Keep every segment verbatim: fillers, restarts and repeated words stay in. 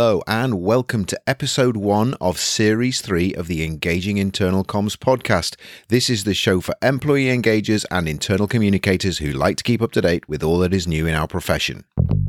Hello and welcome to episode one of series three of the Engaging Internal Comms podcast. This is the show for employee engagers and internal communicators who like to keep up to date with all that is new in our profession.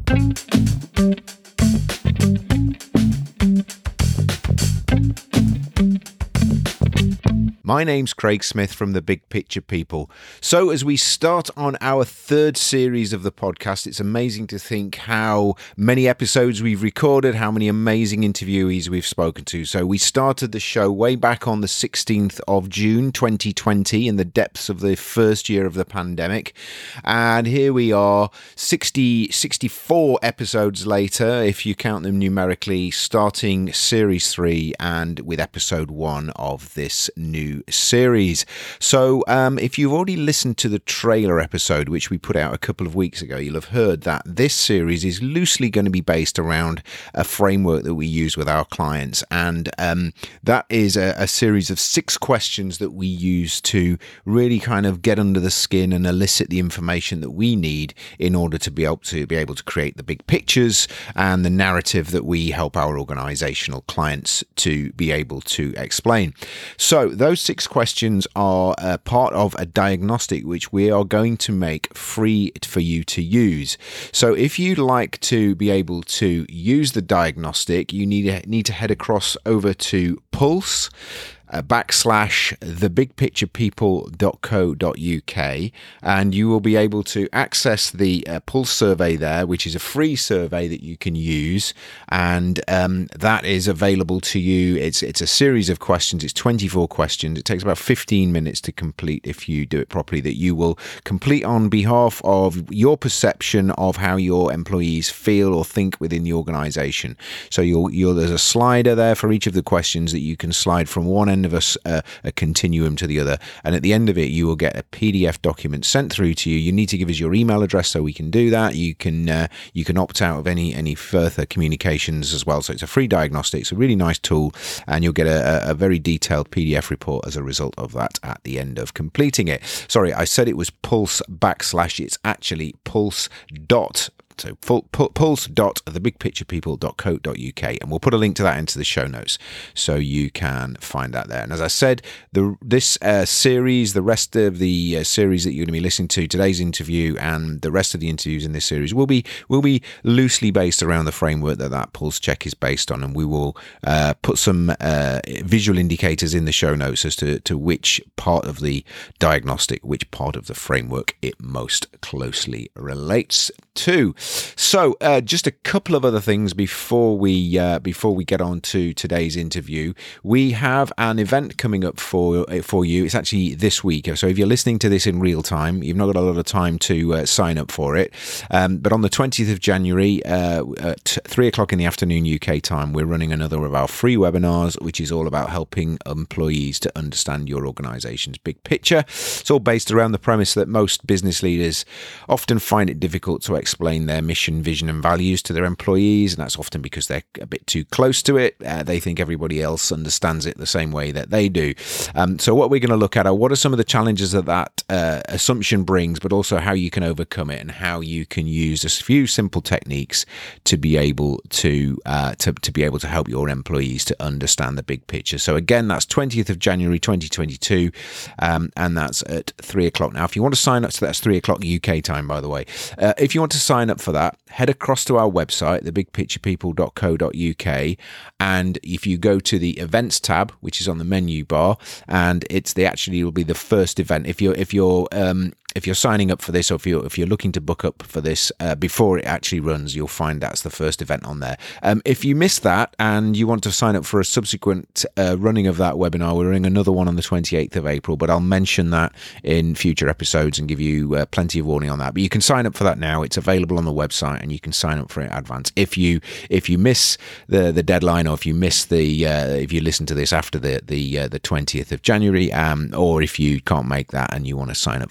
My name's Craig Smith from The Big Picture People. So as we start on our third series of the podcast, it's amazing to think how many episodes we've recorded, how many amazing interviewees we've spoken to. So we started the show way back on the sixteenth of June twenty twenty in the depths of the first year of the pandemic. And here we are sixty, sixty-four episodes later, if you count them numerically, starting series three and with episode one of this new series. So um, if you've already listened to the trailer episode, which we put out a couple of weeks ago, you'll have heard that this series is loosely going to be based around a framework that we use with our clients. And um, that is a, a series of six questions that we use to really kind of get under the skin and elicit the information that we need in order to be able to be able to create the big pictures and the narrative that we help our organizational clients to be able to explain. So those six questions are uh, part of a diagnostic which we are going to make free for you to use. So if you'd like to be able to use the diagnostic, you need to, need to head across over to Pulse Uh, backslash thebigpicturepeople dot co dot uk, and you will be able to access the uh, Pulse survey there, which is a free survey that you can use, and um, that is available to you. It's it's a series of questions. It's twenty-four questions. It takes about fifteen minutes to complete if you do it properly, that you will complete on behalf of your perception of how your employees feel or think within the organization. So you'll, you'll there's a slider there for each of the questions that you can slide from one end of a, uh, a continuum to the other, and at the end of it you will get a P D F document sent through to you. You need to give us your email address so we can do that. You can uh, you can opt out of any any further communications as well. So it's a free diagnostic. It's a really nice tool, and you'll get a, a very detailed P D F report as a result of that at the end of completing it. Sorry, I said it was Pulse backslash. It's actually Pulse dot. So pulse dot thebigpicturepeople dot co dot uk, and we'll put a link to that into the show notes so you can find that there. And as I said, the this uh, series, the rest of the uh, series that you're going to be listening to, today's interview and the rest of the interviews in this series will be will be loosely based around the framework that that pulse check is based on, and we will uh, put some uh, visual indicators in the show notes as to, to which part of the diagnostic, which part of the framework it most closely relates to. So, uh, just a couple of other things before we uh, before we get on to today's interview. We have an event coming up for for you. It's actually this week. So, if you're listening to this in real time, you've not got a lot of time to uh, sign up for it. Um, but on the twentieth of January uh, at three o'clock in the afternoon U K time, we're running another of our free webinars, which is all about helping employees to understand your organization's big picture. It's all based around the premise that most business leaders often find it difficult to explain their mission, vision and values to their employees, and that's often because they're a bit too close to it. Uh, they think everybody else understands it the same way that they do. Um, so what we're going to look at are what are some of the challenges that that uh, assumption brings, but also how you can overcome it and how you can use a few simple techniques to be able to uh, to, to be able to help your employees to understand the big picture. So again, that's twentieth of January twenty twenty-two, um, and that's at three o'clock. Now, if you want to sign up, so that's three o'clock U K time, by the way. Uh, if you want to sign up for that, head across to our website, the big picture people dot co dot uk, and if you go to the events tab, which is on the menu bar, and it's the actually will be the first event. If you're if you're um, if you're signing up for this, or if you're if you're looking to book up for this uh, before it actually runs, you'll find that's the first event on there. Um, if you missed that and you want to sign up for a subsequent uh, running of that webinar, we're running another one on the twenty-eighth of April, but I'll mention that in future episodes and give you uh, plenty of warning on that. But you can sign up for that now. It's available on the website, and you can sign up for it in advance. If you if you miss the the deadline, or if you miss the uh, if you listen to this after the the uh, the twentieth of January, um, or if you can't make that and you want to sign up for the one after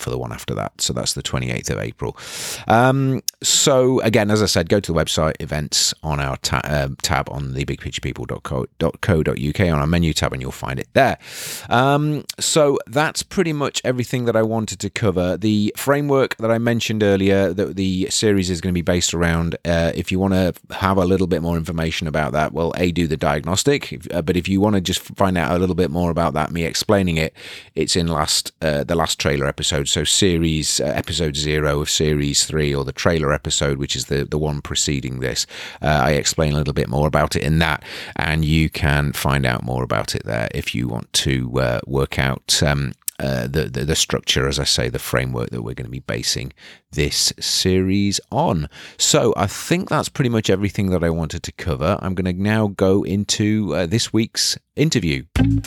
after that. So that's the twenty-eighth of April. Um, so again, as I said, go to the website, events on our ta- uh, tab on the big picture people dot co dot uk on our menu tab, and you'll find it there. Um, so that's pretty much everything that I wanted to cover. The framework that I mentioned earlier, that the series is going to be based around, uh, if you want to have a little bit more information about that, well, A, do the diagnostic, if, uh, but if you want to just find out a little bit more about that, me explaining it, it's in last uh, the last trailer episode, so series uh, episode zero of series three, or the trailer episode, which is the, the one preceding this. Uh, I explain a little bit more about it in that, and you can find out more about it there if you want to uh, work out um, uh, the, the the structure, as I say, the framework that we're going to be basing this series on. So I think that's pretty much everything that I wanted to cover. I'm going to now go into uh, this week's interview.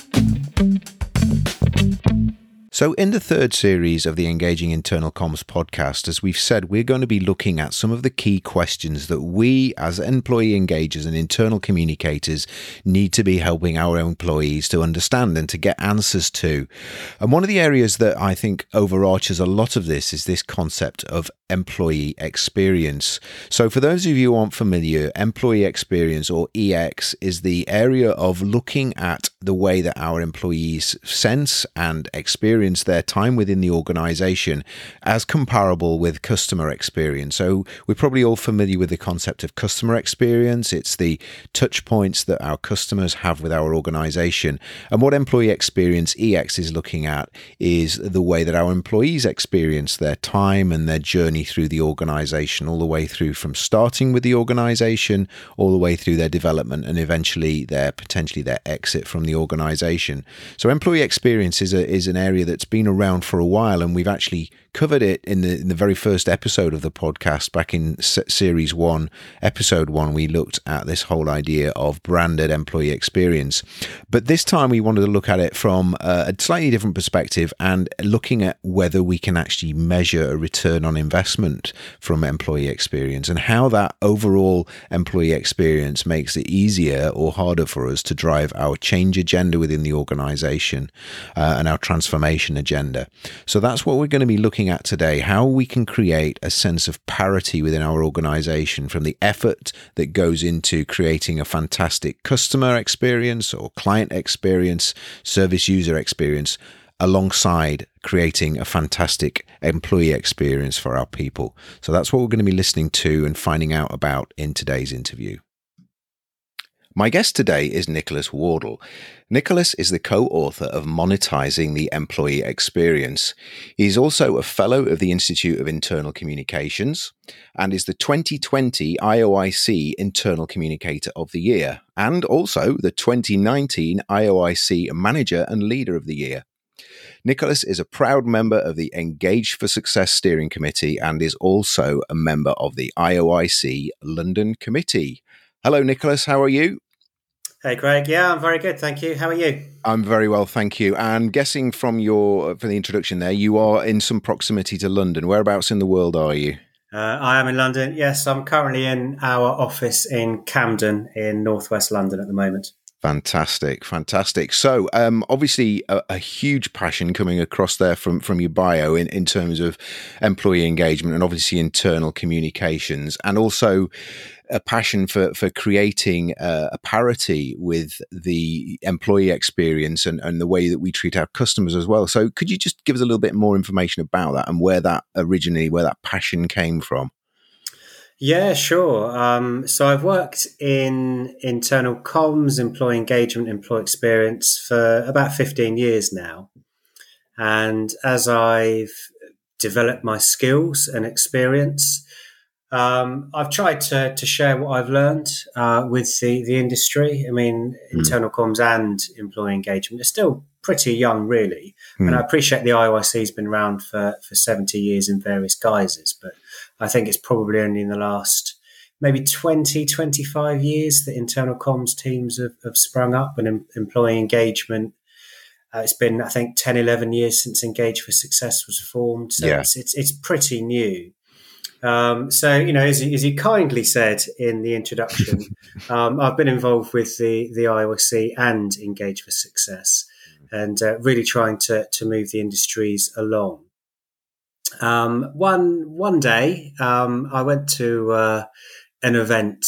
So in the third series of the Engaging Internal Comms podcast, as we've said, we're going to be looking at some of the key questions that we as employee engagers and internal communicators need to be helping our employees to understand and to get answers to. And one of the areas that I think overarches a lot of this is this concept of employee experience. So for those of you who aren't familiar, employee experience, or E X, is the area of looking at the way that our employees sense and experience their time within the organization as comparable with customer experience. So we're probably all familiar with the concept of customer experience. It's the touch points that our customers have with our organization. And what employee experience E X is looking at is the way that our employees experience their time and their journey through the organization, all the way through from starting with the organization, all the way through their development, and eventually their potentially their exit from the organization. So employee experience is a, is an area that's been around for a while, and we've actually covered it in the in the very first episode of the podcast back in series one, episode one. We looked at this whole idea of branded employee experience, but this time we wanted to look at it from a slightly different perspective, and looking at whether we can actually measure a return on investment from employee experience, and how that overall employee experience makes it easier or harder for us to drive our change agenda within the organization uh, and our transformation agenda. So that's what we're going to be looking at today, how we can create a sense of parity within our organization, from the effort that goes into creating a fantastic customer experience or client experience, service user experience, alongside creating a fantastic employee experience for our people. So that's what we're going to be listening to and finding out about in today's interview. My guest today is Nicholas Wardle. Nicholas is the co-author of Monetizing the Employee Experience. He's also a fellow of the Institute of Internal Communications and is the twenty twenty I O I C Internal Communicator of the Year, and also the twenty nineteen I O I C Manager and Leader of the Year. Nicholas is a proud member of the Engage for Success Steering Committee and is also a member of the I O I C London Committee. Hello, Nicholas. How are you? Hey, Craig. Yeah, I'm very good. Thank you. How are you? I'm very well, thank you. And guessing from your from the introduction there, you are in some proximity to London. Whereabouts in the world are you? Uh, I am in London. Yes, I'm currently in our office in Camden in northwest London at the moment. Fantastic, fantastic. So, um, obviously, a, a huge passion coming across there from, from your bio in, in terms of employee engagement and obviously internal communications, and also a passion for, for creating uh, a parity with the employee experience and, and the way that we treat our customers as well. So could you just give us a little bit more information about that and where that originally, where that passion came from? Yeah, sure. Um, so I've worked in internal comms, employee engagement, employee experience for about fifteen years now. And as I've developed my skills and experience, um, I've tried to, to share what I've learned uh, with the, the industry. I mean, mm. internal comms and employee engagement are still pretty young, really. Mm. And I appreciate the I O I C has been around for, for seventy years in various guises, but I think it's probably only in the last maybe twenty, twenty-five years that internal comms teams have, have sprung up, and em- employee engagement. Uh, it's been, I think, ten, eleven years since Engage for Success was formed. So yeah. it's, it's, it's pretty new. Um, so, you know, as, as you kindly said in the introduction, um, I've been involved with the, the I O I C and Engage for Success, and uh, really trying to, to move the industries along. Um, one one day, um, I went to uh, an event,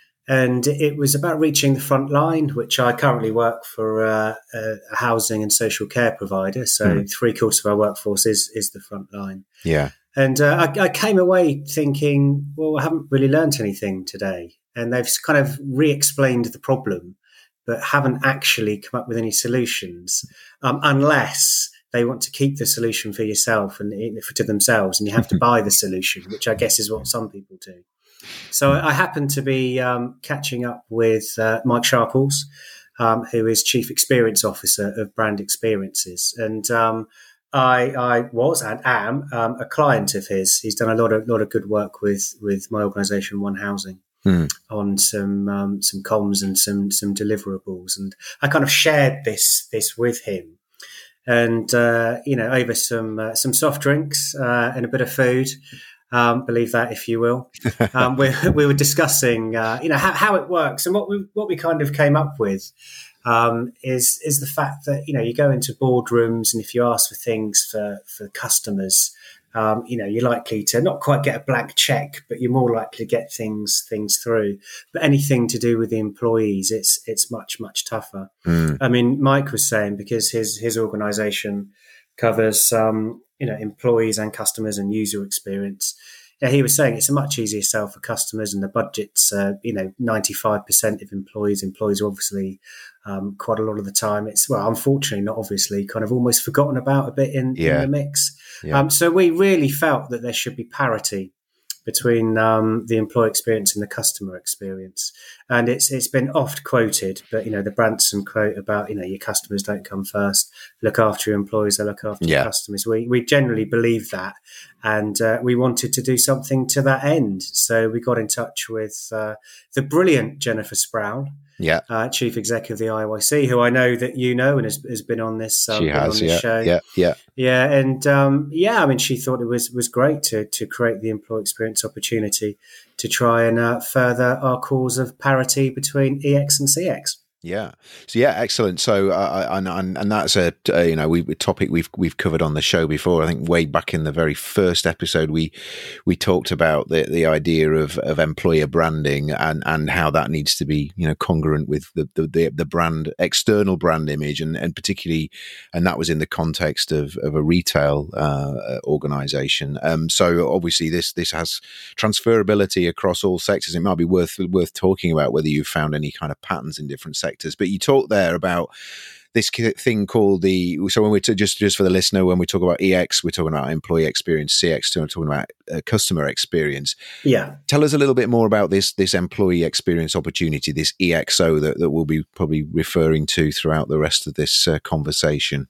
and it was about reaching the front line, which I currently work for uh, a housing and social care provider. So mm. three quarters of our workforce is is the front line. Yeah. And uh, I, I came away thinking, well, I haven't really learnt anything today. And they've kind of re-explained the problem, but haven't actually come up with any solutions, um, unless they want to keep the solution for yourself and for to themselves, and you have to buy the solution, which I guess is what some people do. So I happened to be um, catching up with uh, Mike Sharples, um, who is Chief Experience Officer of Brand Experiences, and um, I, I was and am um, a client of his. He's done a lot of lot of good work with with my organisation, One Housing, mm. on some um, some comms and some some deliverables, and I kind of shared this this with him. And, uh, you know, over some uh, some soft drinks uh, and a bit of food, um, believe that if you will, um, we, we were discussing, uh, you know, how, how it works. And what we what we kind of came up with um, is is the fact that, you know, you go into boardrooms, and if you ask for things for, for customers, um, you know, you're likely to not quite get a blank check, but you're more likely to get things things through. But anything to do with the employees, it's it's much, much tougher. Mm. I mean, Mike was saying, because his his organisation covers, um, you know, employees and customers and user experience. Yeah, he was saying it's a much easier sell for customers, and the budget's, uh, you know, ninety-five percent of employees. Employees are obviously um, quite a lot of the time. It's, well, unfortunately, not obviously, kind of almost forgotten about a bit in, yeah. in the mix. Yeah. Um, so we really felt that there should be parity between um, the employee experience and the customer experience. And it's it's been oft quoted, but, you know, the Branson quote about, you know, your customers don't come first, look after your employees, they look after yeah. your customers. We we generally believe that, and uh, we wanted to do something to that end. So we got in touch with uh, the brilliant Jennifer Sproul, yeah, uh, Chief Executive of the I Y C, who I know that you know and has, has been on this, um, she has, on this yeah, show. Yeah, yeah, yeah, and um, yeah, I mean, she thought it was was great to to create the employee experience opportunity to try and uh, further our cause of parity between E X and C X. Yeah. So yeah, excellent. So uh, and, and and that's a uh, you know we a topic we've we've covered on the show before. I think way back in the very first episode we we talked about the the idea of of employer branding and and how that needs to be, you know, congruent with the the the, the brand external brand image, and and particularly, and that was in the context of of a retail uh, organization. Um, so obviously this this has transferability across all sectors. It might be worth worth talking about whether you've found any kind of patterns in different sectors. But you talked there about this thing called the, so when we t- just just for the listener, when we talk about E X, we're talking about employee experience, C X, we're talking about uh, customer experience. Yeah. Tell us a little bit more about this this employee experience opportunity, this E X O that, that we'll be probably referring to throughout the rest of this uh, conversation.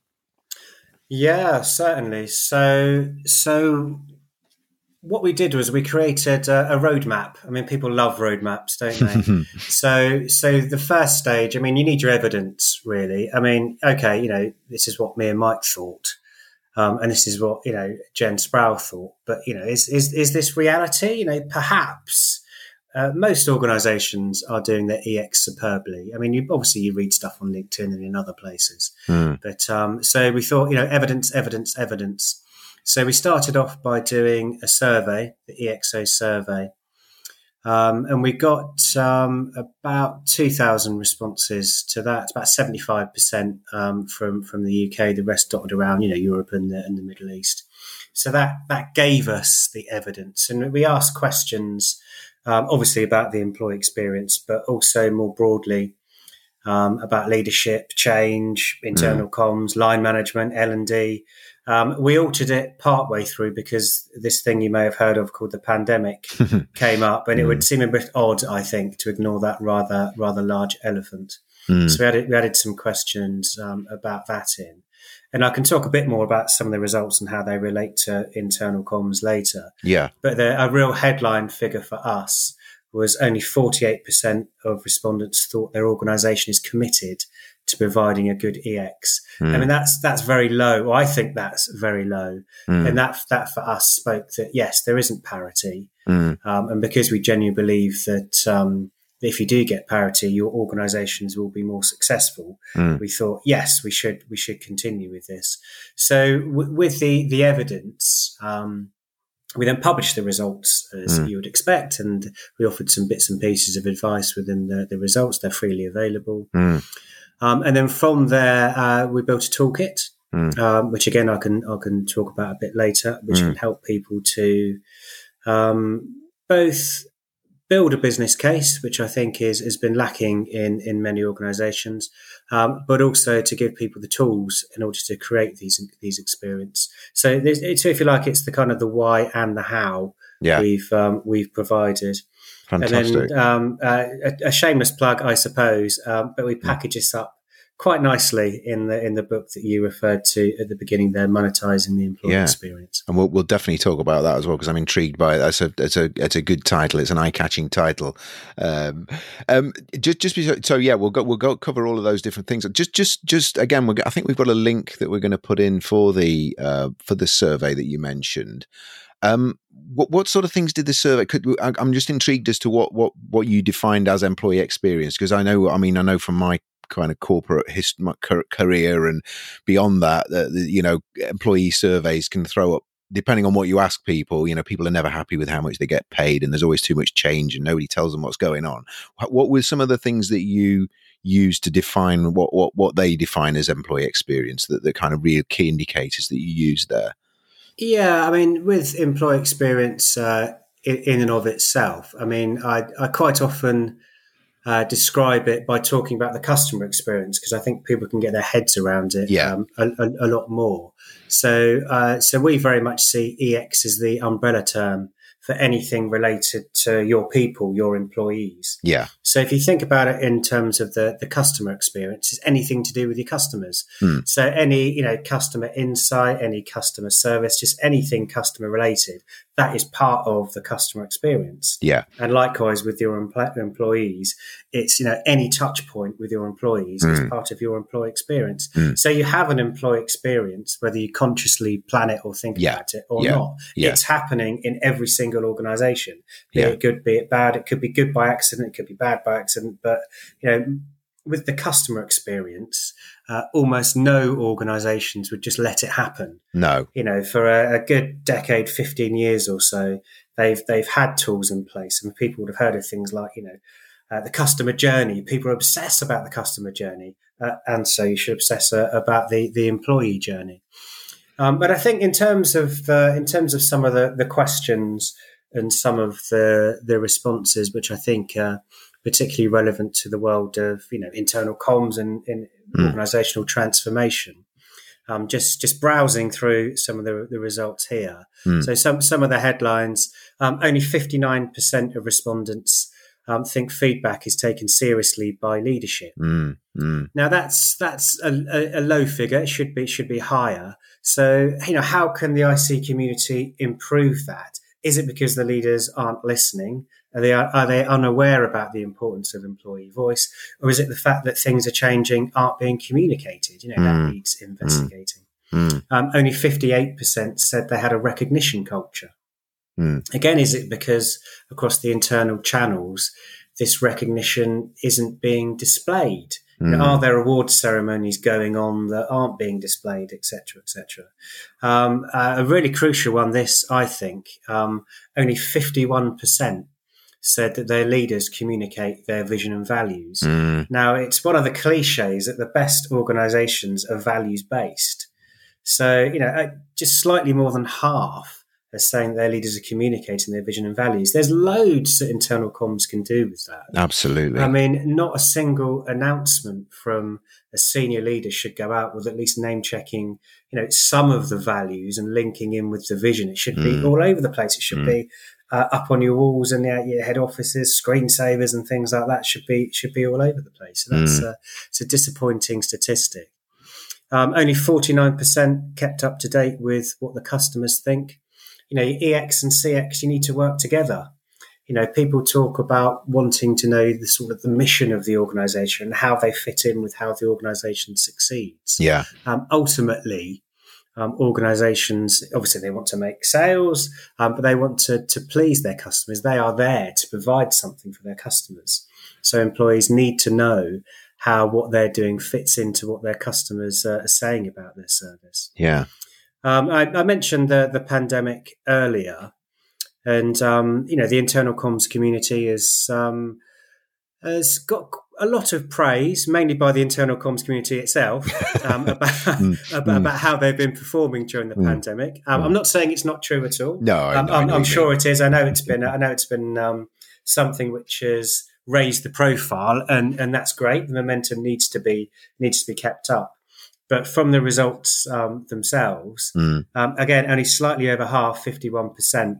Yeah, certainly. So, so what we did was we created a, a roadmap. I mean, people love roadmaps, don't they? so, so the first stage, I mean, you need your evidence, really. I mean, okay, you know, this is what me and Mike thought, um, and this is what, you know, Jen Sproul thought. But, you know, is is is this reality? You know, perhaps uh, most organisations are doing their E X superbly. I mean, you obviously you read stuff on LinkedIn and in other places, mm. but um, so we thought, you know, evidence, evidence, evidence. So we started off by doing a survey, the E X O survey, um, and we got um, about two thousand responses to that. It's about seventy-five percent um, from from the U K, the rest dotted around, you know, Europe and the, and the Middle East. So that that gave us the evidence, and we asked questions, um, obviously about the employee experience, but also more broadly um, about leadership, change, internal mm. comms, line management, L and D. Um, we altered it partway through because this thing you may have heard of called the pandemic came up, and mm. it would seem a bit odd, I think, to ignore that rather rather large elephant. Mm. So we added, we added some questions um, about that in. And I can talk a bit more about some of the results and how they relate to internal comms later. Yeah. But the, a real headline figure for us was only forty-eight percent of respondents thought their organisation is committed to providing a good E X. Mm. I mean, that's that's very low. Well, I think that's very low. Mm. And that that for us spoke that, yes, there isn't parity. Mm. Um, and because we genuinely believe that um, that if you do get parity, your organisations will be more successful. Mm. We thought, yes, we should we should continue with this. So w- with the the evidence, um, we then published the results as mm. you would expect, and we offered some bits and pieces of advice within the, the results. They're freely available. Mm. Um, and then from there, uh, we built a toolkit, mm. um, which again I can I can talk about a bit later, which mm. can help people to um, both build a business case, which I think is has been lacking in in many organisations, um, but also to give people the tools in order to create these these experience. So, it's, if you like, it's the kind of the why and the how yeah. we've um, we've provided. Fantastic. And then um, uh, a, a shameless plug, I suppose, um, but we package yeah. this up quite nicely in the in the book that you referred to at the beginning there, monetizing the employee yeah. experience. And we'll we'll definitely talk about that as well, because I'm intrigued by it. That's a it's a it's a good title. It's an eye catching title. Um, um, just just be, so yeah, we'll go we'll go cover all of those different things. Just just just again, we're, I think we've got a link that we're going to put in for the uh, for the survey that you mentioned. Um, what what sort of things did the survey? Could I'm just intrigued as to what what what you defined as employee experience, because I know I mean I know from my kind of corporate hist- my career and beyond that, uh, the, you know, employee surveys can throw up, depending on what you ask people, you know, people are never happy with how much they get paid, and there's always too much change and nobody tells them what's going on. What were some of the things that you use to define what, what, what they define as employee experience, that the kind of real key indicators that you use there? Yeah, I mean, with employee experience uh, in, in and of itself, I mean, I, I quite often Uh, describe it by talking about the customer experience, because I think people can get their heads around it yeah. um, a, a, a lot more. So, uh, so we very much see E X as the umbrella term for anything related to your people, your employees. Yeah. So if you think about it in terms of the, the customer experience, it's anything to do with your customers. Mm. So any, you know, customer insight, any customer service, just anything customer related, that is part of the customer experience. Yeah. And likewise with your empl- employees, it's, you know, any touch point with your employees mm. is part of your employee experience. Mm. So you have an employee experience, whether you consciously plan it or think yeah. about it or yeah. not. Yeah. It's happening in every single organization, be yeah. it good, be it bad. It could be good by accident, it could be bad by accident. But, you know, with the customer experience, uh, almost no organizations would just let it happen. No. You know, for a, a good decade, fifteen years or so, they've they've had tools in place, and people would have heard of things like, you know, uh, the customer journey. People obsess about the customer journey, uh, and so you should obsess uh, about the the employee journey. Um, but I think in terms of uh, in terms of some of the, the questions and some of the the responses, which I think are particularly relevant to the world of, you know, internal comms and, and mm. organizational transformation. Um, just just browsing through some of the, the results here. Mm. So some some of the headlines, um, only fifty-nine percent of respondents um, think feedback is taken seriously by leadership. Mm. Mm. Now that's that's a, a, a low figure. It should be it should be higher. So, you know, how can the I C community improve that? Is it because the leaders aren't listening? Are they are they unaware about the importance of employee voice, or is it the fact that things are changing, aren't being communicated? You know, mm. that needs investigating. Mm. Um, only fifty-eight percent said they had a recognition culture. Mm. Again, is it because across the internal channels, this recognition isn't being displayed? Mm. You know, are there award ceremonies going on that aren't being displayed, et cetera, et cetera? Um, uh, a really crucial one, this, I think, um, only fifty-one percent said that their leaders communicate their vision and values. Mm. Now, it's one of the cliches that the best organizations are values-based. So, you know, just slightly more than half are saying their leaders are communicating their vision and values. There's loads that internal comms can do with that. Absolutely. I mean, not a single announcement from a senior leader should go out with at least name-checking, you know, some of the values and linking in with the vision. It should be mm. all over the place. It should mm. be Uh, up on your walls and your, your head offices, screensavers and things like that should be should be all over the place. So that's mm. uh, it's a disappointing statistic. Um, only forty-nine percent kept up to date with what the customers think. You know, E X and C X, you need to work together. You know, people talk about wanting to know the sort of the mission of the organisation and how they fit in with how the organisation succeeds. Yeah. Um, ultimately, Um, organizations, obviously they want to make sales, um, but they want to, to please their customers. They are there to provide something for their customers. So employees need to know how what they're doing fits into what their customers uh, are saying about their service. Yeah. Um, I, I mentioned the, the pandemic earlier, and, um, you know, the internal comms community is, um, has got a lot of praise, mainly by the internal comms community itself, um, about, mm, about, mm. about how they've been performing during the mm. pandemic. Um, mm. I'm not saying it's not true at all. No, I, um, I I'm, I'm sure it is. I know it's been. I know it's been um, something which has raised the profile, and, and that's great. The momentum needs to be needs to be kept up. But from the results um, themselves, mm. um, again, only slightly over half, fifty-one percent,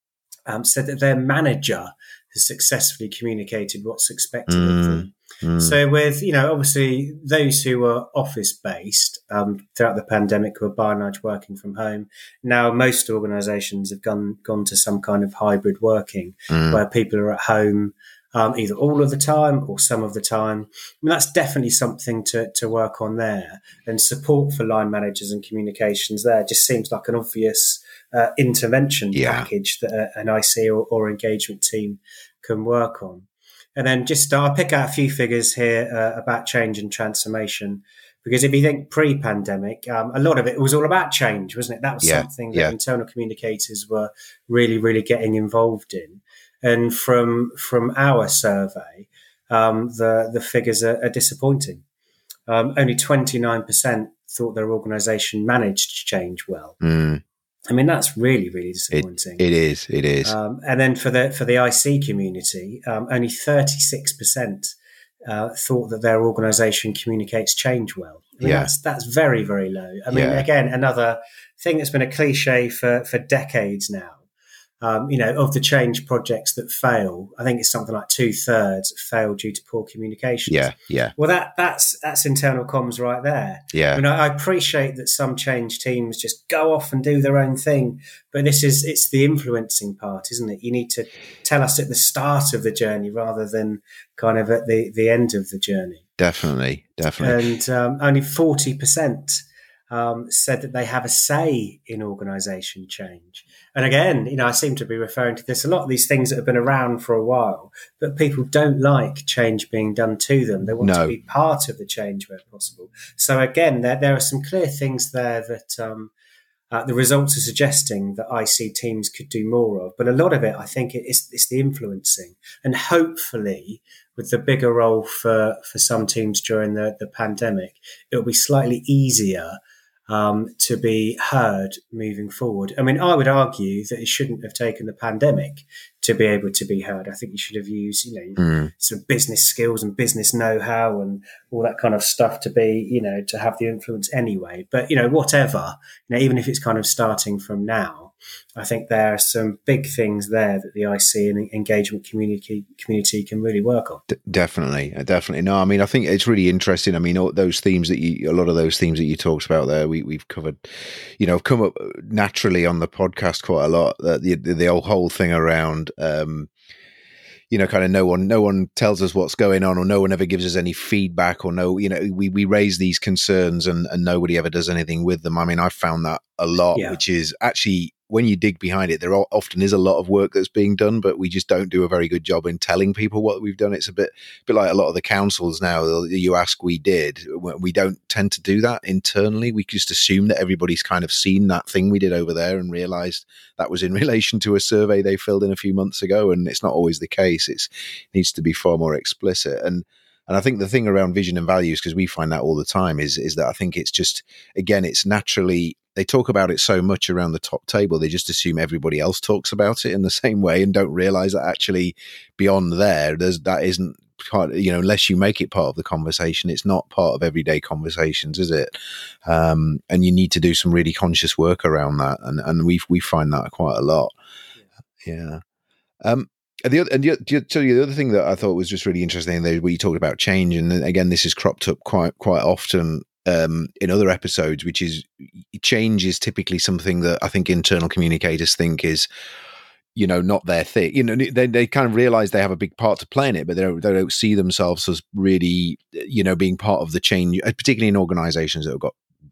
um, said that their manager has successfully communicated what's expected mm. of them. Mm. So with, you know, obviously those who were office-based um, throughout the pandemic who were by and large working from home, now most organisations have gone gone to some kind of hybrid working mm. where people are at home um, either all of the time or some of the time. I mean, that's definitely something to, to work on there. And support for line managers and communications there just seems like an obvious uh, intervention yeah. package that a, an I C or, or engagement team can work on. And then just uh, I'll pick out a few figures here uh, about change and transformation, because if you think pre-pandemic, um, a lot of it was all about change, wasn't it? That was yeah, something that yeah. internal communicators were really, really getting involved in. And from from our survey, um, the the figures are, are disappointing. Um, only twenty-nine percent thought their organisation managed change well. Mm. I mean, that's really, really disappointing. It, it is. It is. Um, and then for the for the I C community, um, only thirty-six percent uh, thought that their organisation communicates change well. I mean, yeah. that's that's very, very low. I mean, yeah. again, another thing that's been a cliche for for decades now. Um, you know, of the change projects that fail, I think it's something like two thirds fail due to poor communication. Yeah, yeah. Well, that that's that's internal comms right there. Yeah. I mean, I, I appreciate that some change teams just go off and do their own thing, but this is it's the influencing part, isn't it? You need to tell us at the start of the journey rather than kind of at the the end of the journey. Definitely, definitely. And um, only forty percent. Um, said that they have a say in organisation change. And again, you know, I seem to be referring to this a lot, these things that have been around for a while, but people don't like change being done to them. They want no. to be part of the change where possible. So again, there, there are some clear things there that um, uh, the results are suggesting that I C teams could do more of. But a lot of it, I think it's, it's the influencing. And hopefully, with the bigger role for, for some teams during the, the pandemic, it'll be slightly easier Um, to be heard moving forward. I mean, I would argue that it shouldn't have taken the pandemic to be able to be heard. I think you should have used, you know, mm. some business skills and business know-how and all that kind of stuff to be, you know, to have the influence anyway. But, you know, whatever, you know, even if it's kind of starting from now, I think there are some big things there that the I C and engagement community community can really work on. D- definitely, definitely. No, I mean, I think it's really interesting. I mean, all those themes that you, a lot of those themes that you talked about there, we, we've covered, you know, come up naturally on the podcast quite a lot. The the, the whole thing around, um, you know, kind of no one, no one tells us what's going on, or no one ever gives us any feedback, or no, you know, we, we raise these concerns and, and nobody ever does anything with them. I mean, I've found that a lot, yeah. which is actually, when you dig behind it, there often is a lot of work that's being done, but we just don't do a very good job in telling people what we've done. It's a bit, a bit like a lot of the councils now. You ask, we did. We don't tend to do that internally. We just assume that everybody's kind of seen that thing we did over there and realised that was in relation to a survey they filled in a few months ago, and it's not always the case. It's, it needs to be far more explicit. And And I think the thing around vision and values, because we find that all the time, is is that I think it's just, again, it's naturally, they talk about it so much around the top table, they just assume everybody else talks about it in the same way and don't realize that actually beyond there, there's that isn't part, you know, unless you make it part of the conversation, it's not part of everyday conversations, is it? Um, and you need to do some really conscious work around that. And, and we we find that quite a lot. Yeah. yeah. Um, And the, other, and the, so the other thing that I thought was just really interesting, where you talked about change, and again, this has cropped up quite quite often um, in other episodes, which is change is typically something that I think internal communicators think is, you know, not their thing. You know, they they kind of realize they have a big part to play in it, but they don't, they don't see themselves as really, you know, being part of the change, particularly in organizations that have got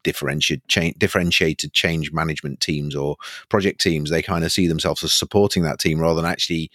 differentiated change, differentiated change management teams or project teams, they kind of see themselves as supporting that team rather than actually,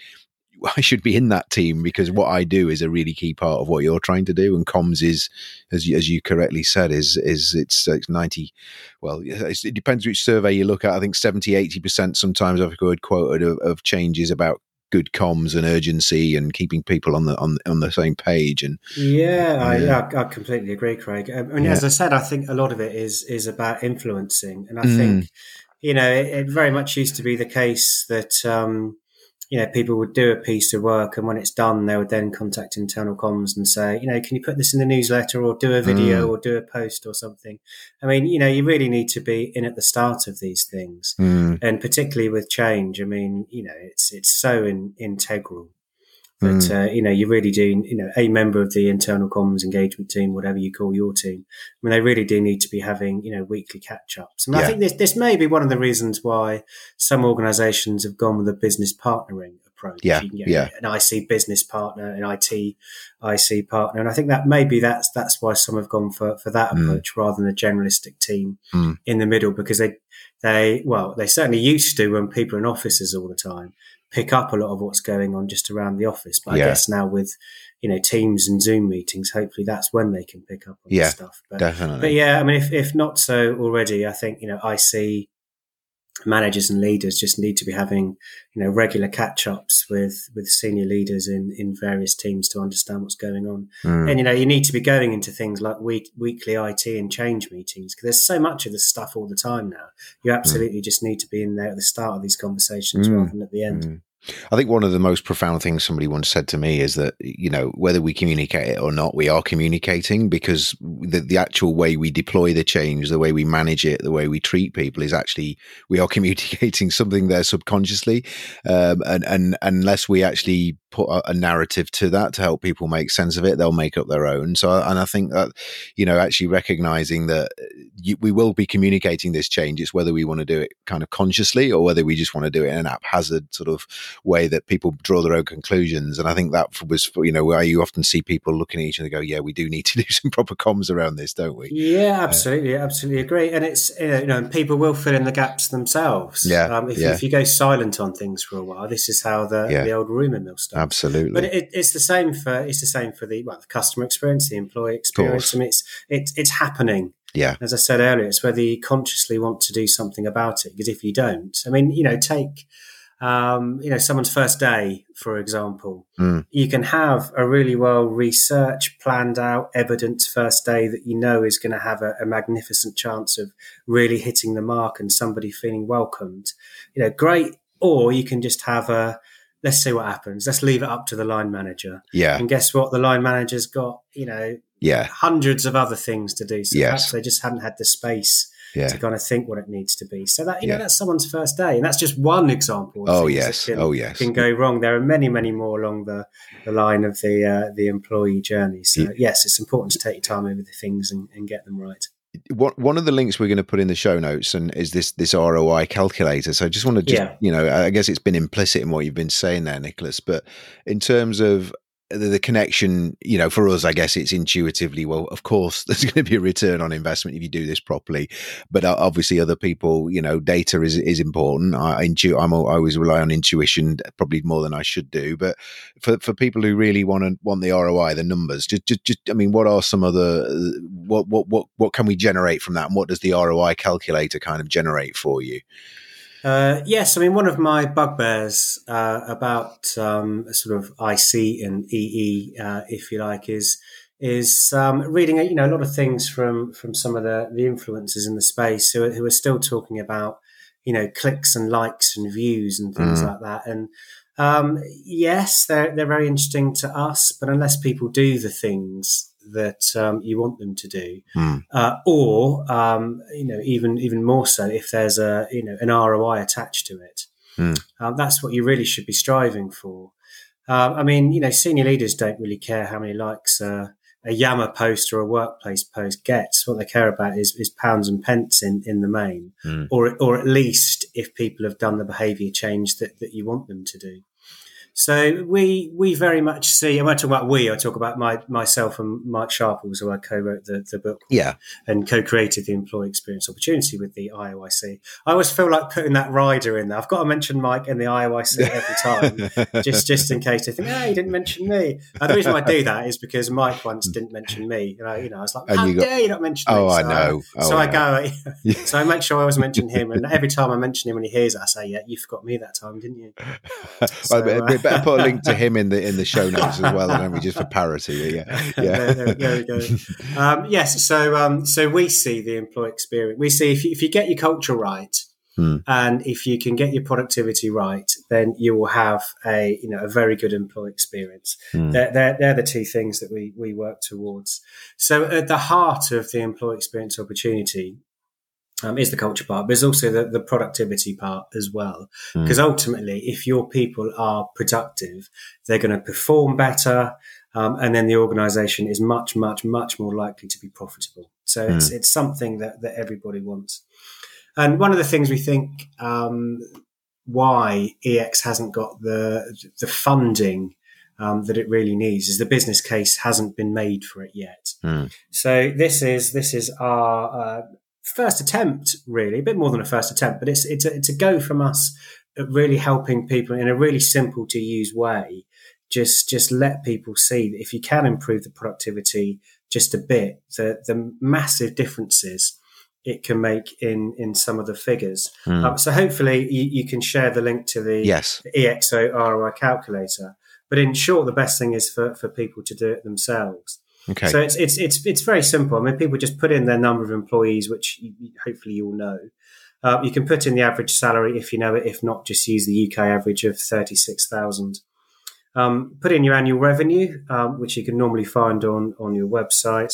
I should be in that team because what I do is a really key part of what you're trying to do. And comms is, as you, as you correctly said, is is it's, it's ninety. Well, it's, it depends which survey you look at. I think seventy, eighty percent sometimes I've heard quoted of, of changes about good comms and urgency and keeping people on the on on the same page. And yeah, yeah. I, I completely agree, Craig. And yeah. as I said, I think a lot of it is is about influencing, and I mm. think you know it, it very much used to be the case that. Um, You know, people would do a piece of work, and when it's done, they would then contact internal comms and say, you know, can you put this in the newsletter or do a video mm. or do a post or something? I mean, you know, you really need to be in at the start of these things, mm. and particularly with change. I mean, you know, it's it's so in, integral that mm. uh, you know you really do. You know, a member of the internal comms engagement team, whatever you call your team, I mean, they really do need to be having you know weekly catch ups. I mean, yeah. I think this this may be one of the reasons why some organisations have gone with a business partnering approach. Yeah, you can get yeah. an I C business partner, an I T I C partner, and I think that maybe that's that's why some have gone for for that Mm. approach rather than a generalistic team Mm. in the middle, because they they well they certainly used to when people are in offices all the time. Pick up a lot of what's going on just around the office. But I yeah. guess now with, you know, Teams and Zoom meetings, hopefully that's when they can pick up on yeah, this stuff. But, definitely. But yeah, I mean, if, if not so already, I think, you know, I C managers and leaders just need to be having, you know, regular catch-ups with, with senior leaders in, in various teams to understand what's going on. Mm. And, you know, you need to be going into things like week, weekly I T and change meetings, because there's so much of this stuff all the time now. You absolutely mm. just need to be in there at the start of these conversations mm. rather than at the end. Mm. I think one of the most profound things somebody once said to me is that, you know, whether we communicate it or not, we are communicating, because the, the actual way we deploy the change, the way we manage it, the way we treat people is actually, we are communicating something there subconsciously. Um, and, and unless we actually put a, a narrative to that to help people make sense of it, they'll make up their own. So, and I think that, you know, actually recognizing that you, we will be communicating this change. It's whether we want to do it kind of consciously or whether we just want to do it in an haphazard sort of way that people draw their own conclusions. And I think that was, you know, where you often see people looking at each other and go, yeah, we do need to do some proper comms around this, don't we? Yeah, absolutely. Uh, absolutely agree. And it's, you know, people will fill in the gaps themselves. Yeah. Um, if, yeah. if you go silent on things for a while, this is how the, yeah. the old rumour mill starts. Absolutely. But it, it's the same for, it's the same for the, well, the customer experience, the employee experience. I mean, it's, it's, it's happening. Yeah. As I said earlier, it's whether you consciously want to do something about it. Because if you don't, I mean, you know, take, Um, you know, someone's first day, for example, mm. you can have a really well researched, planned out, evidence first day that you know is going to have a, a magnificent chance of really hitting the mark and somebody feeling welcomed. You know, great. Or you can just have a, let's see what happens. Let's leave it up to the line manager. Yeah. And guess what? The line manager's got, you know, yeah. hundreds of other things to do. So yes. perhaps they just hadn't had the space Yeah. to kind of think what it needs to be. So that, you yeah. know, that's someone's first day. And that's just one example of oh, things yes. that can, oh, yes. can go wrong. There are many, many more along the, the line of the uh, the employee journey. So, yeah. yes, it's important to take your time over the things and, and get them right. One of the links we're going to put in the show notes and is this this R O I calculator. So I just want to just, yeah. you know, I guess it's been implicit in what you've been saying there, Nicholas, but in terms of the, the connection, you know, for us, I guess it's intuitively, well, of course, there's going to be a return on investment if you do this properly. But obviously other people, you know, data is is important. I, intu- I'm, I always rely on intuition, probably more than I should do. But for, for people who really want to want the R O I, the numbers, just, just, just, I mean, what are some other, what, what, what, what can we generate from that? And what does the R O I calculator kind of generate for you? Uh, yes, I mean, one of my bugbears uh, about um, sort of I C and E E, uh, if you like, is is um, reading, you know, a lot of things from from some of the, the influencers in the space who are, who are still talking about, you know, clicks and likes and views and things mm. like that. And um, yes, they're they're very interesting to us, but unless people do the things that um, you want them to do, mm. uh, or um, you know, even even more so if there's a you know an R O I attached to it, mm. um, that's what you really should be striving for. Uh, I mean, you know, senior leaders don't really care how many likes uh, a Yammer post or a workplace post gets. What they care about is, is pounds and pence in, in the main, mm. or or at least if people have done the behaviour change that, that you want them to do. So we we very much see, and when I talk about we, I talk about my myself and Mike Sharples, who I co-wrote the, the book with, yeah, and co-created the Employee Experience Opportunity with the I O I C. I always feel like putting that rider in there. I've got to mention Mike and the I O I C every time, just just in case they think, ah, you didn't mention me. And the reason I do that is because Mike once didn't mention me. You know, you know I was like, how got, dare you not mention oh, me? So I know. I, so oh, I, I go, so I make sure I always mention him. And every time I mention him when he hears it, I say, yeah, you forgot me that time, didn't you? So, well, we better put a link to him in the in the show notes as well, don't we? Just for parity. Yeah, yeah. there, there, there we go. Um, yes, so um, so we see the employee experience. We see if you, if you get your culture right, hmm. and if you can get your productivity right, then you will have a you know a very good employee experience. Hmm. They're, they're they're the two things that we we work towards. So at the heart of the employee experience opportunity Um, is the culture part, but there's also the, the productivity part as well. Because mm. ultimately, if your people are productive, they're going to perform better, um, and then the organisation is much, much, much more likely to be profitable. So mm. it's it's something that, that everybody wants. And one of the things we think um, why E X hasn't got the the funding um, that it really needs is the business case hasn't been made for it yet. Mm. So this is this is our uh, first attempt, really, a bit more than a first attempt, but it's it's a, it's a go from us at really helping people in a really simple to use way. Just just let people see that if you can improve the productivity just a bit, the the massive differences it can make in in some of the figures. Mm. Um, so hopefully you, you can share the link to the, yes. the E X O R O I calculator. But in short, the best thing is for, for people to do it themselves. Okay. So it's it's it's it's very simple. I mean, people just put in their number of employees, which you, hopefully you all know. Uh, you can put in the average salary if you know it. If not, just use the U K average of thirty-six thousand. Um, put in your annual revenue, um, which you can normally find on on your website.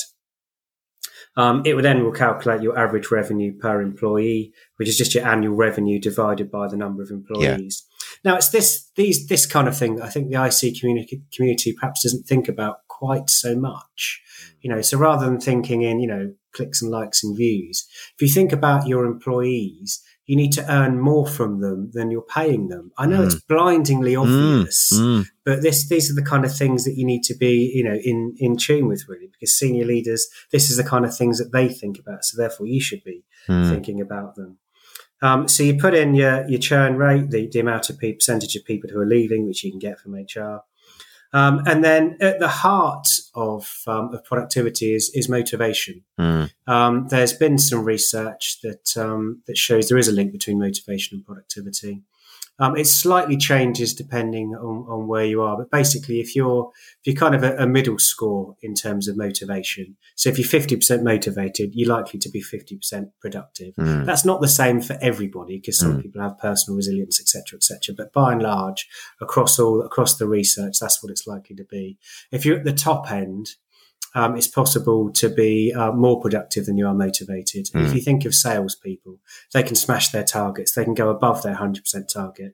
Um, it will then will calculate your average revenue per employee, which is just your annual revenue divided by the number of employees. Yeah. Now, it's this these this kind of thing that I think the I C community community perhaps doesn't think about quite so much. You know, so rather than thinking in, you know, clicks and likes and views, if you think about your employees, you need to earn more from them than you're paying them. I know mm. it's blindingly obvious, mm. Mm. but this these are the kind of things that you need to be, you know, in, in tune with, really, because senior leaders, this is the kind of things that they think about. So therefore you should be mm. thinking about them. Um, so you put in your, your churn rate, the, the amount of people, percentage of people who are leaving, which you can get from H R. Um, and then at the heart of, um, of productivity is, is motivation. Mm. Um, there's been some research that, um, that shows there is a link between motivation and productivity. Um, it slightly changes depending on, on where you are, but basically if you're, if you're kind of a, a middle score in terms of motivation, so if you're fifty percent motivated, you're likely to be fifty percent productive. Mm. That's not the same for everybody because some mm. people have personal resilience, et cetera, et cetera. But by and large, across all, across the research, that's what it's likely to be. If you're at the top end, Um, it's possible to be uh, more productive than you are motivated. Mm. If you think of salespeople, they can smash their targets. They can go above their one hundred percent target.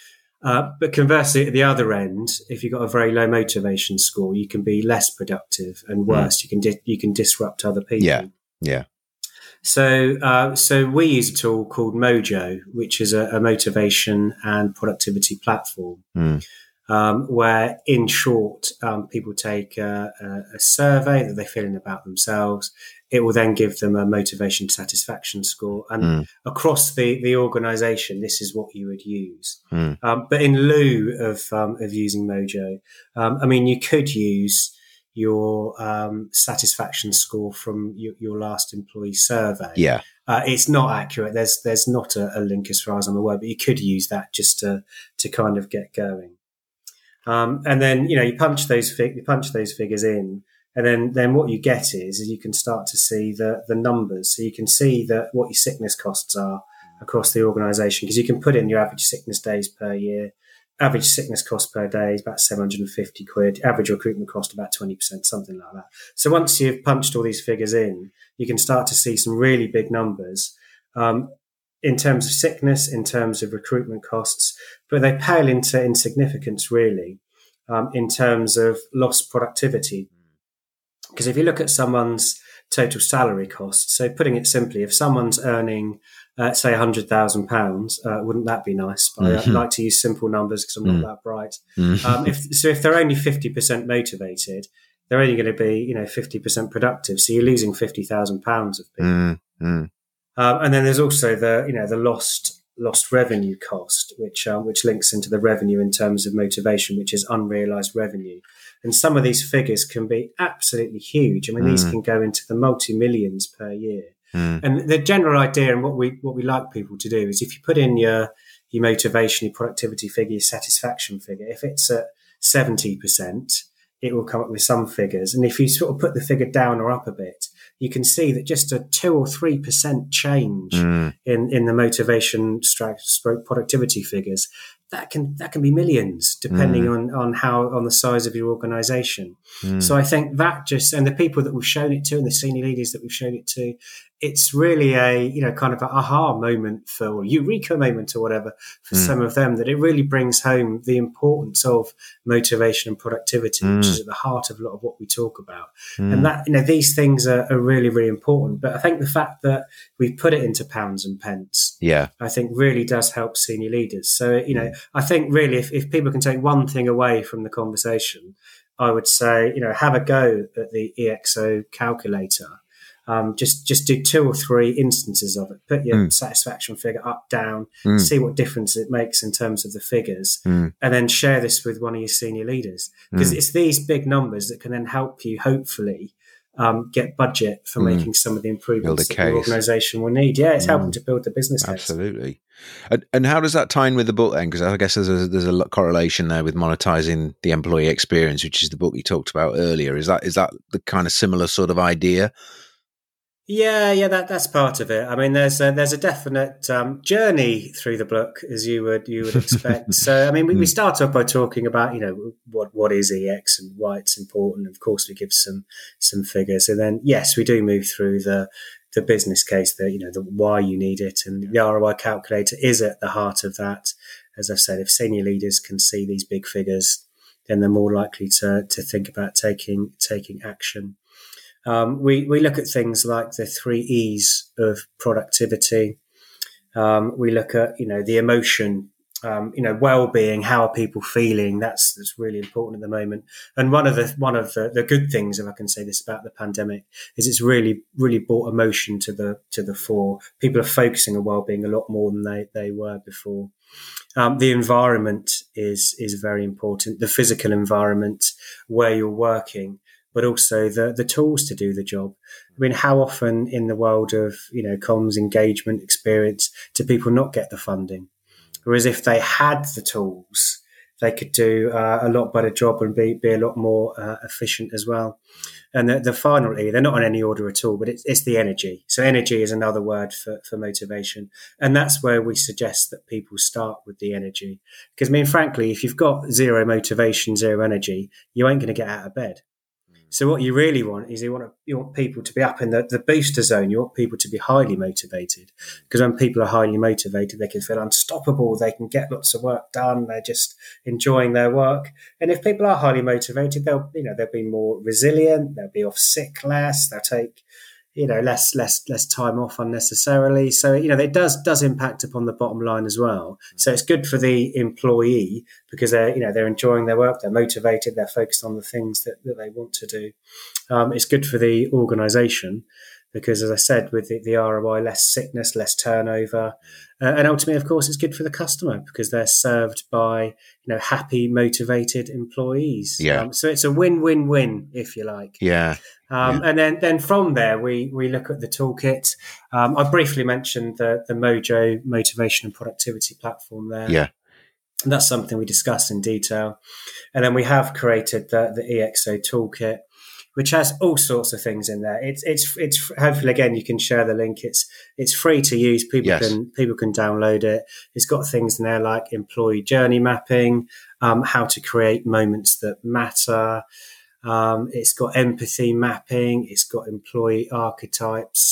Uh, but conversely, at the other end, if you've got a very low motivation score, you can be less productive and worse. Mm. You can di- you can disrupt other people. Yeah, yeah. So, uh, so we use a tool called Mojo, which is a, a motivation and productivity platform. Mm. Um, where, in short, um, people take a, a, a survey that they fill in about themselves. It will then give them a motivation satisfaction score. And mm. across the, the organisation, this is what you would use. Mm. Um, but in lieu of um, of using Mojo, um, I mean, you could use your um, satisfaction score from your, your last employee survey. Yeah. Uh, it's not accurate. There's there's not a, a link as far as I'm aware, but you could use that just to to kind of get going. Um, and then, you know, you punch those fig- you punch those figures in, and then, then what you get is, is you can start to see the, the numbers. So you can see that what your sickness costs are across the organisation, because you can put in your average sickness days per year. Average sickness cost per day is about seven hundred fifty quid. Average recruitment cost about twenty percent, something like that. So once you've punched all these figures in, you can start to see some really big numbers. Um, in terms of sickness, in terms of recruitment costs, but they pale into insignificance, really, um, in terms of lost productivity. Because if you look at someone's total salary costs, so putting it simply, if someone's earning uh, say one hundred thousand pounds. Uh, wouldn't that be nice? But mm-hmm. I, I like to use simple numbers because I'm not mm. that bright. Mm-hmm. Um, if, so if they're only fifty percent motivated, they're only going to be, you know, fifty percent productive. So you're losing fifty thousand pounds of people. Mm-hmm. Um, and then there's also the, you know, the lost lost revenue cost, which um, which links into the revenue in terms of motivation, which is unrealized revenue. And some of these figures can be absolutely huge. I mean, mm. these can go into the multi-millions per year. Mm. And the general idea and what we what we like people to do is if you put in your your motivation, your productivity figure, your satisfaction figure, if it's at seventy percent, it will come up with some figures. And if you sort of put the figure down or up a bit, you can see that just a two or three percent change mm. in, in the motivation stroke productivity figures, that can that can be millions, depending mm. on, on how on the size of your organization. Mm. So I think that just, and the people that we've shown it to and the senior leaders that we've shown it to, it's really a, you know, kind of an aha moment for, or eureka moment or whatever for mm. some of them, that it really brings home the importance of motivation and productivity, mm. which is at the heart of a lot of what we talk about. Mm. And that, you know, these things are, are really, really important. But I think the fact that we've put it into pounds and pence, yeah, I think really does help senior leaders. So, you know, mm. I think really if, if people can take one thing away from the conversation, I would say, you know, have a go at the E X O calculator. Um, just just do two or three instances of it. Put your mm. satisfaction figure up, down, mm. see what difference it makes in terms of the figures, mm. and then share this with one of your senior leaders. Because mm. it's these big numbers that can then help you, hopefully, um, get budget for mm. making some of the improvements that your organisation will need. Yeah, it's mm. helping to build the business case. Absolutely. And, and how does that tie in with the book then? Because I guess there's a, there's a correlation there with monetizing the employee experience, which is the book you talked about earlier. Is that is that the kind of similar sort of idea? Yeah, yeah, that that's part of it. I mean, there's a, there's a definite um, journey through the book, as you would you would expect. So, I mean, we, we start off by talking about, you know, what what is E X and why it's important. Of course, we give some some figures, and then yes, we do move through the the business case, the you know the why you need it, and the R O I calculator is at the heart of that. As I've said, if senior leaders can see these big figures, then they're more likely to to think about taking taking action. Um, we, we look at things like the three E's of productivity. Um, we look at, you know, the emotion, um, you know, well-being, how are people feeling? That's, that's really important at the moment. And one of the, one of the, the good things, if I can say this about the pandemic, is it's really, really brought emotion to the, to the fore. People are focusing on well-being a lot more than they, they were before. Um, the environment is, is very important. The physical environment where you're working, but also the the tools to do the job. I mean, how often in the world of, you know, comms, engagement, experience, do people not get the funding? Whereas if they had the tools, they could do uh, a lot better job and be, be a lot more uh, efficient as well. And the, the final E, they're not on any order at all, but it's, it's the energy. So energy is another word for, for motivation. And that's where we suggest that people start with the energy. Because, I mean, frankly, if you've got zero motivation, zero energy, you ain't going to get out of bed. So what you really want is you want to, you want people to be up in the, the booster zone. You want people to be highly motivated, because when people are highly motivated, they can feel unstoppable. They can get lots of work done. They're just enjoying their work. And if people are highly motivated, they'll, you know, they'll be more resilient. They'll be off sick less. They'll take, you know, less, less, less time off unnecessarily. So, you know, it does, does impact upon the bottom line as well. So it's good for the employee because they're, you know, they're enjoying their work. They're motivated. They're focused on the things that, that they want to do. Um, it's good for the organization because, as I said, with the, the R O I, less sickness, less turnover. Uh, and ultimately, of course, it's good for the customer because they're served by, you know, happy, motivated employees. Yeah. Um, so it's a win-win-win, if you like. Yeah. Um, yeah. And then, then from there, we we look at the toolkit. Um, I briefly mentioned the, the Mojo motivation and productivity platform there. Yeah. And that's something we discussed in detail. And then we have created the, the E X O toolkit, which has all sorts of things in there. It's it's it's hopefully again you can share the link. It's it's free to use. People yes. can people can download it. It's got things in there like employee journey mapping, um, how to create moments that matter. Um, it's got empathy mapping. It's got employee archetypes,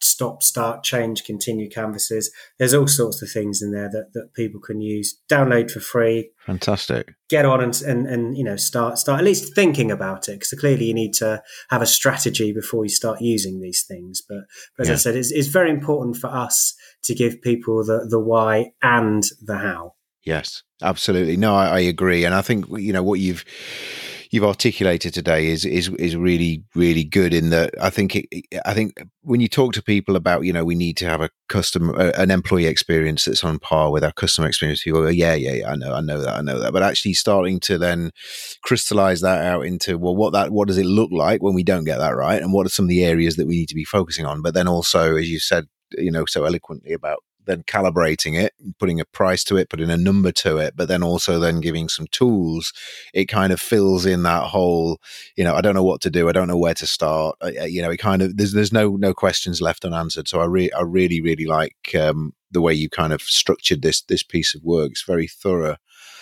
stop, start, change, continue canvases. There's all sorts of things in there that, that people can use, download for free. Fantastic. Get on and, and, and you know, start, start at least thinking about it, because clearly you need to have a strategy before you start using these things. But, but as yeah. I said, it's, it's very important for us to give people the, the why and the how. Yes, absolutely. No, I, I agree. And I think, you know, what you've, you've articulated today is is is really really good. In that, I think it, I think when you talk to people about, you know, we need to have a customer, an employee experience that's on par with our customer experience. People go, yeah, yeah, yeah, I know, I know that, I know that. But actually, starting to then crystallize that out into, well, what that what does it look like when we don't get that right, and what are some of the areas that we need to be focusing on? But then also, as you said, you know, so eloquently about then calibrating it, putting a price to it, putting a number to it, but then also then giving some tools, it kind of fills in that whole, you know, I don't know what to do, I don't know where to start. Uh, you know, it kind of, there's there's no no questions left unanswered. So I really I really really like um, the way you kind of structured this this piece of work. It's very thorough.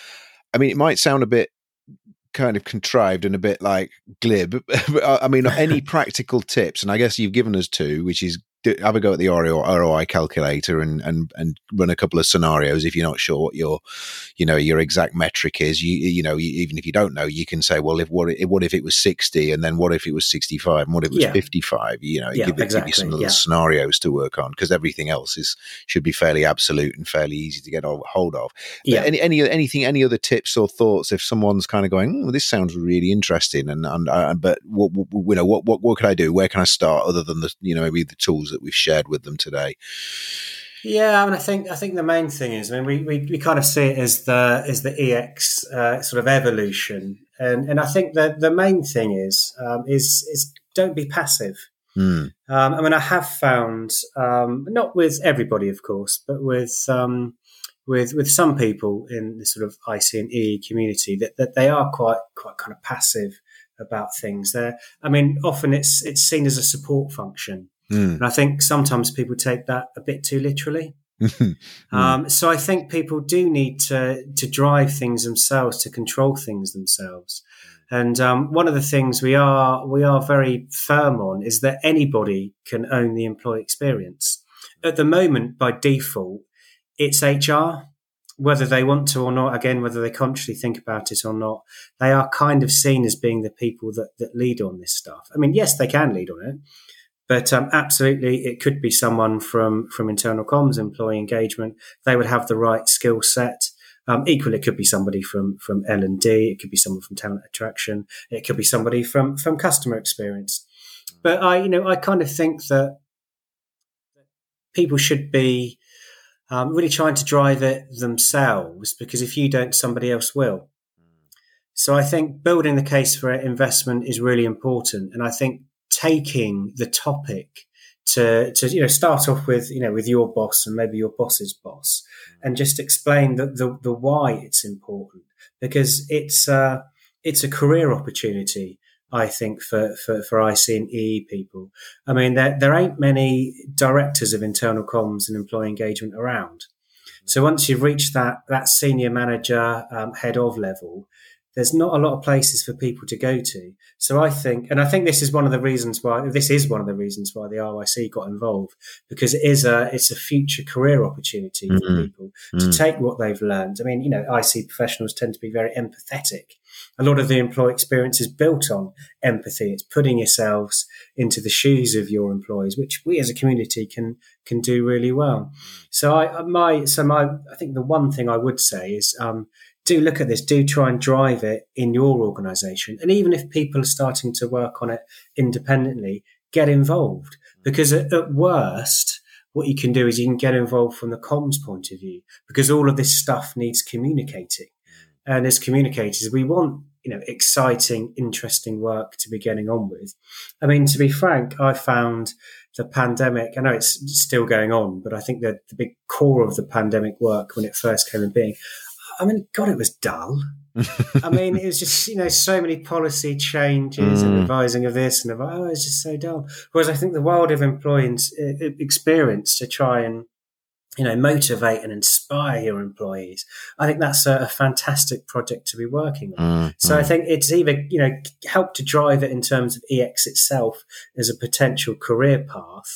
I mean, it might sound a bit kind of contrived and a bit like glib, but I mean, any practical tips, and I guess you've given us two, which is have a go at the R O I calculator and, and, and run a couple of scenarios. If you're not sure what your, you know, your exact metric is, you, you know, you, even if you don't know, you can say, well, if what, if, what if it was sixty, and then what if it was sixty-five, and what if it was yeah. fifty-five, you know, yeah, give, exactly. give you some little yeah. scenarios to work on, because everything else is, should be fairly absolute and fairly easy to get hold of. But yeah. any, any, anything, any other tips or thoughts if someone's kind of going, oh, this sounds really interesting, and, and, uh, but what, you know, what, what, what can I do? Where can I start other than the, you know, maybe the tools that we've shared with them today? Yeah, I mean, I think I think the main thing is, I mean, we, we, we kind of see it as the as the E X uh, sort of evolution, and and I think that the main thing is um, is is don't be passive. Mm. Um, I mean, I have found um, not with everybody, of course, but with um, with with some people in the sort of I C and E community that, that they are quite quite kind of passive about things. There, I mean, often it's it's seen as a support function. Mm. And I think sometimes people take that a bit too literally. mm. um, so I think people do need to to drive things themselves, to control things themselves. And um, one of the things we are we are very firm on is that anybody can own the employee experience. At the moment, by default, it's H R. Whether they want to or not, again, whether they consciously think about it or not, they are kind of seen as being the people that, that lead on this stuff. I mean, yes, they can lead on it. But um, absolutely, it could be someone from, from internal comms, employee engagement. They would have the right skill set. Um, equally, it could be somebody from, from L and D. It could be someone from talent attraction. It could be somebody from, from customer experience. But I, you know, I kind of think that people should be um, really trying to drive it themselves, because if you don't, somebody else will. So I think building the case for investment is really important, and I think taking the topic to, to, you know, start off with, you know, with your boss and maybe your boss's boss, and just explain the, the, the why it's important, because it's, uh, it's a career opportunity, I think, for, for, for I C and E people. I mean, there, there ain't many directors of internal comms and employee engagement around. So once you've reached that, that senior manager, um, head of level, there's not a lot of places for people to go to. So I think, and I think this is one of the reasons why, this is one of the reasons why the R I C got involved, because it is a, it's a future career opportunity for mm-hmm. people to mm. take what they've learned. I mean, you know, I C professionals tend to be very empathetic. A lot of the employee experience is built on empathy. It's putting yourselves into the shoes of your employees, which we as a community can, can do really well. So I, my, so my, I think the one thing I would say is, um, do look at this, do try and drive it in your organisation. And even if people are starting to work on it independently, get involved. Because at, at worst, what you can do is you can get involved from the comms point of view, because all of this stuff needs communicating. And as communicators, we want, you know, exciting, interesting work to be getting on with. I mean, to be frank, I found the pandemic, I know it's still going on, but I think that the big core of the pandemic work when it first came in being, I mean, God, it was dull. I mean, it was just, you know, so many policy changes mm. and advising of this and of, oh, it's just so dull. Whereas I think the world of employee experience to try and, you know, motivate and inspire your employees, I think that's a, a fantastic project to be working on. Mm. So I think it's either, you know, help to drive it in terms of E X itself as a potential career path,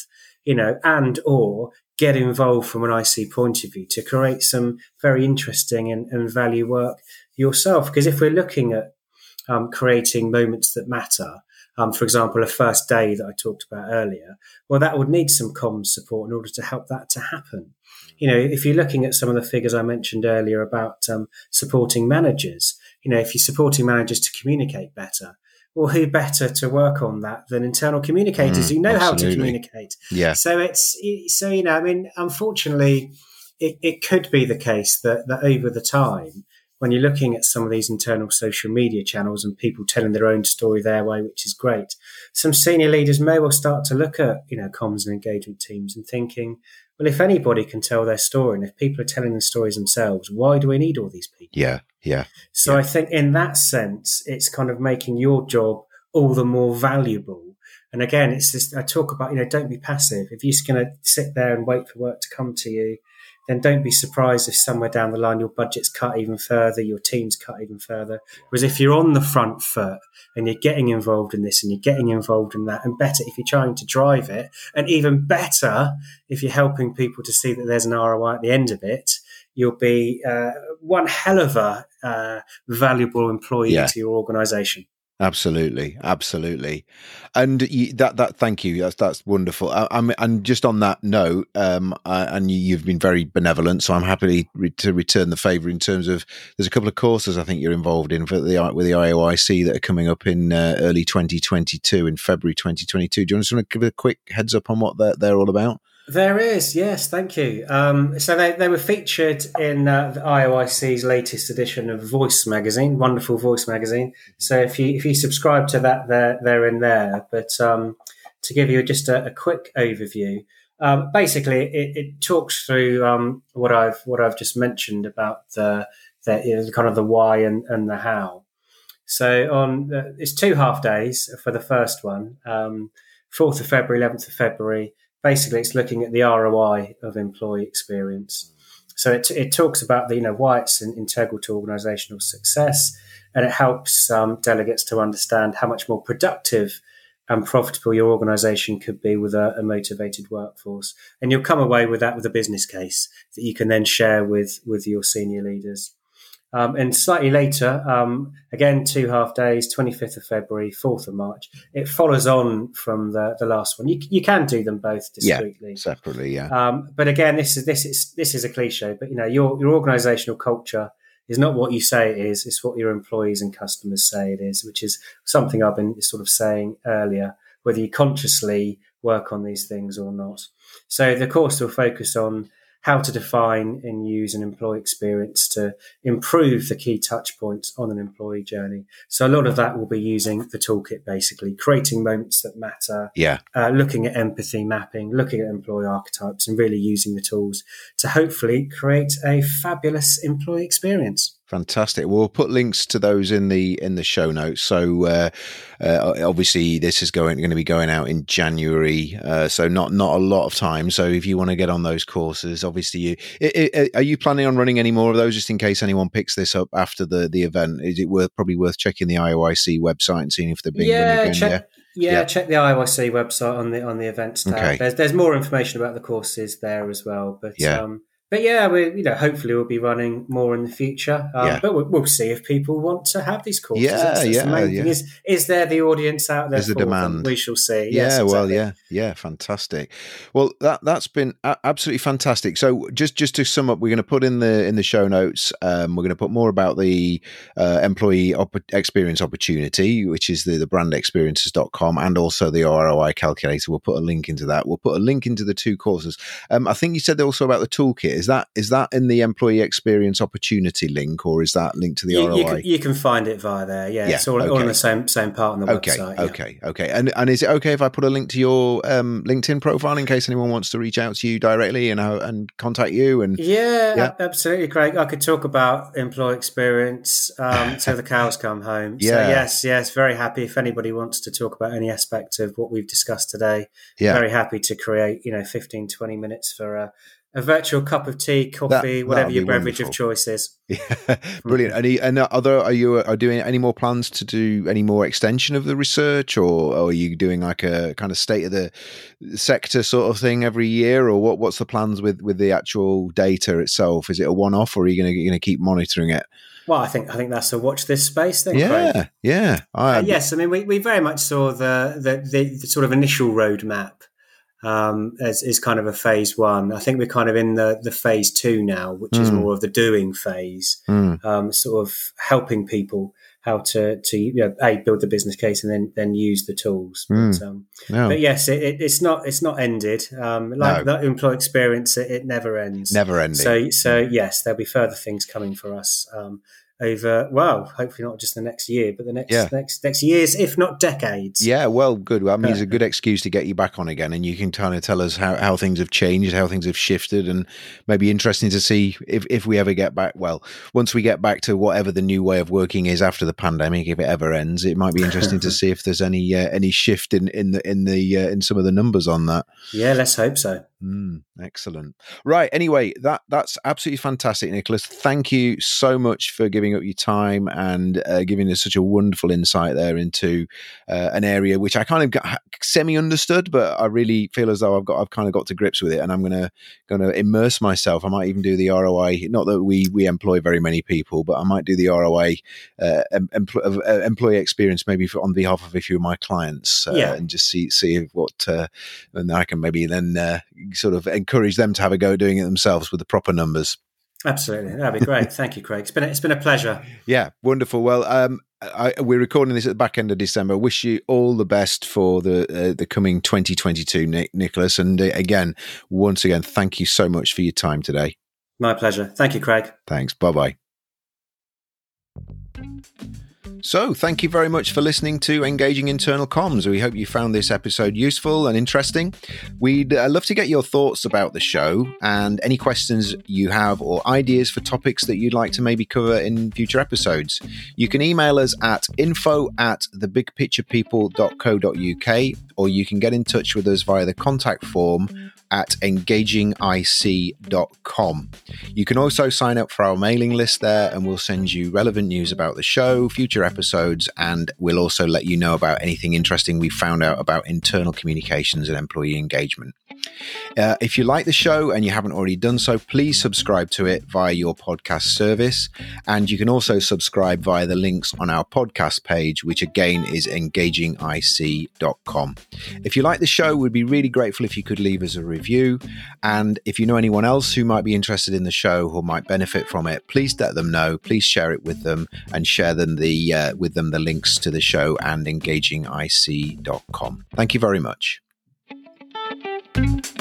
you know, and or get involved from an I C point of view to create some very interesting and, and value work yourself. Because if we're looking at um, creating moments that matter, um, for example, a first day that I talked about earlier, well, that would need some comms support in order to help that to happen. You know, if you're looking at some of the figures I mentioned earlier about um, supporting managers, you know, if you're supporting managers to communicate better, well, who better to work on that than internal communicators Mm, who know absolutely. how to communicate? Yeah. So it's, so, you know, I mean, unfortunately, it, it could be the case that, that over the time, when you're looking at some of these internal social media channels and people telling their own story their way, which is great, some senior leaders may well start to look at, you know, comms and engagement teams and thinking, well, if anybody can tell their story and if people are telling the stories themselves, why do we need all these people? Yeah, yeah. So yeah. I think in that sense, it's kind of making your job all the more valuable. And again, it's this, I talk about, you know, don't be passive. If you're just going to sit there and wait for work to come to you, then don't be surprised if somewhere down the line your budget's cut even further, your team's cut even further. Whereas if you're on the front foot and you're getting involved in this and you're getting involved in that, and better if you're trying to drive it, and even better if you're helping people to see that there's an R O I at the end of it, you'll be uh, one hell of a uh, valuable employee Yeah. to your organisation. Absolutely, absolutely, and you, that that thank you. That's that's wonderful. I, I'm and just on that note, um, uh, and you, you've been very benevolent, so I'm happy re- to return the favour in terms of there's a couple of courses I think you're involved in for the with the I O I C that are coming up in uh, early twenty twenty-two, in February twenty twenty-two. Do you just want to give a quick heads up on what they're, they're all about? There is, yes, thank you. Um, so they, they were featured in uh, the I O I C's latest edition of Voice magazine, wonderful Voice magazine. So if you if you subscribe to that, they're, they're in there. But um, to give you just a, a quick overview, um, basically it, it talks through um, what I've what I've just mentioned about the, the you know, kind of the why and, and the how. So on uh, it's two half days for the first one, um, fourth of February, eleventh of February. Basically, it's looking at the R O I of employee experience. So it, it talks about the, you know, why it's an integral to organisational success, and it helps um, delegates to understand how much more productive and profitable your organisation could be with a, a motivated workforce. And you'll come away with that with a business case that you can then share with with your senior leaders. Um, and slightly later, um, again, two half days, twenty-fifth of February, fourth of March. It follows on from the, the last one. You, you can do them both discreetly, yeah, separately, yeah. Um, but again, this is this is this is a cliche. But you know, your your organisational culture is not what you say it is; it's what your employees and customers say it is, which is something I've been sort of saying earlier. Whether you consciously work on these things or not. So the course will focus on how to define and use an employee experience to improve the key touch points on an employee journey. So a lot of that will be using the toolkit, basically creating moments that matter, yeah, uh, looking at empathy mapping, looking at employee archetypes, and really using the tools to hopefully create a fabulous employee experience. Fantastic. We'll put links to those in the in the show notes. So uh, uh, obviously this is going going to be going out in January, uh, so not not a lot of time. So if you want to get on those courses, obviously you it, it, are you planning on running any more of those just in case anyone picks this up after the the event? Is it worth probably worth checking the I O I C website and seeing if they're being yeah, run again? check, yeah, yeah, yeah, check the I O I C website on the on the events tab. Okay. There's there's more information about the courses there as well. But yeah. um, But yeah, we you know hopefully we'll be running more in the future. Um, yeah. But we'll, we'll see if people want to have these courses. Yeah, that's, that's yeah, the main yeah. thing. Is is there the audience out there? Is the for them? demand? We shall see. Yeah, Yes, well, exactly. yeah, yeah, fantastic. Well, that that's been a- absolutely fantastic. So, just just to sum up, we're going to put in the in the show notes. Um, we're going to put more about the uh, employee op- experience opportunity, which is the the brand experiences dot com, and also the R O I calculator. We'll put a link into that. We'll put a link into the two courses. Um, I think you said also about the toolkit. Is that is that in the employee experience opportunity link, or is that linked to the You, R O I? you, can, you can find it via there. Yeah, Yeah, it's all, okay. all in the same same part on the Okay, website. Yeah. okay, okay. And and is it okay if I put a link to your um, LinkedIn profile in case anyone wants to reach out to you directly and uh, and contact you? And Yeah, Yeah. a- absolutely, Craig. I could talk about employee experience um, till the cows come home. So Yeah. yes, yes, very happy if anybody wants to talk about any aspect of what we've discussed today. yeah, Very happy to create, you know, fifteen, twenty minutes for a, A virtual cup of tea, coffee, That- whatever that'd your be beverage wonderful. of choice is. Yeah, brilliant. Any and other are you are doing any more plans to do any more extension of the research, or, or are you doing like a kind of state of the sector sort of thing every year, or what? What's the plans with, with the actual data itself? Is it a one off, or are you going to going to keep monitoring it? Well, I think I think that's a watch this space thing. Yeah, Craig. yeah. I, Uh, yes, I mean we, we very much saw the the, the, the sort of initial roadmap um, as is kind of a phase one. I think we're kind of in the the phase two now, which mm. is more of the doing phase, mm. um, sort of helping people how to to you know, a build the business case and then then use the tools. Mm. But, um, no. but yes, it, it, it's not it's not ended. Um, like no. that employee experience, it, it never ends. Never ending. So so yes, there'll be further things coming for us. Um, over, well, hopefully not just the next year, but the next yeah. next next years, if not decades. Yeah, well, good. Well, I mean, it's a good excuse to get you back on again, and you can kind of tell us how, how things have changed, how things have shifted, and maybe interesting to see if, if we ever get back, well, once we get back to whatever the new way of working is after the pandemic, if it ever ends, it might be interesting to see if there's any uh, any shift in, in the in the uh, in some of the numbers on that. Yeah, let's hope so. Mm, excellent. Right. Anyway, that that's absolutely fantastic, Nicholas. Thank you so much for giving up your time and uh, giving us such a wonderful insight there into uh, an area which I kind of got semi understood, but I really feel as though I've got I've kind of got to grips with it, and I'm gonna gonna immerse myself. I might even do the R O I. Not that we we employ very many people, but I might do the R O I uh, empl- uh, employee experience maybe for, on behalf of a few of my clients, uh, yeah. and just see see what uh, and I can maybe then. Uh, sort of encourage them to have a go doing it themselves with the proper numbers. Absolutely. That'd be great. Thank you, Craig. It's been, it's been a pleasure. Yeah, wonderful. Well, um, I, we're recording this at the back end of December. Wish you all the best for the uh, the coming twenty twenty-two, Nick, Nicholas. And uh, again, once again, thank you so much for your time today. My pleasure. Thank you, Craig. Thanks. Bye-bye. So, thank you very much for listening to Engaging Internal Comms. We hope you found this episode useful and interesting. We'd uh, love to get your thoughts about the show and any questions you have or ideas for topics that you'd like to maybe cover in future episodes. You can email us at info at the big picture people dot co dot uk, or you can get in touch with us via the contact form at engaging I C dot com. You can also sign up for our mailing list there, and we'll send you relevant news about the show, future episodes, and we'll also let you know about anything interesting we found out about internal communications and employee engagement. Uh, if you like the show and you haven't already done so, please subscribe to it via your podcast service. And you can also subscribe via the links on our podcast page, which again is engaging I C dot com. If you like the show, we'd be really grateful if you could leave us a review. And if you know anyone else who might be interested in the show or might benefit from it, please let them know. Please share it with them and share them the uh, with them the links to the show and engaging I C dot com. Thank you very much. Thank you.